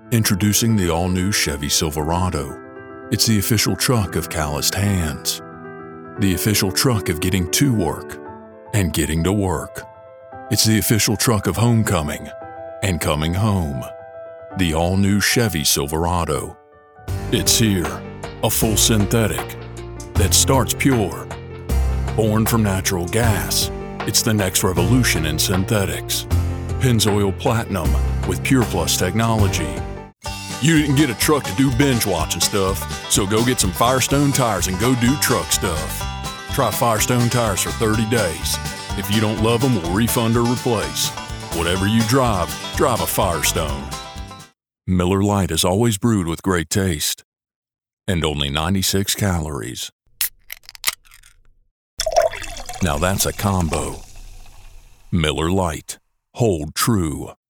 Introducing the all-new Chevy Silverado. It's the official truck of calloused hands. The official truck of getting to work and getting to work. It's the official truck of homecoming and coming home. The all-new Chevy Silverado. It's here, a full synthetic that starts pure. Born from natural gas, it's the next revolution in synthetics. Pennzoil Platinum with Pure Plus technology. You didn't get a truck to do binge watching stuff, so go get some Firestone tires and go do truck stuff. Try Firestone tires for 30 days. If you don't love them, we'll refund or replace. Whatever you drive a Firestone. Miller Lite is always brewed with great taste and only 96 calories. Now that's a combo. Miller Lite. Hold true.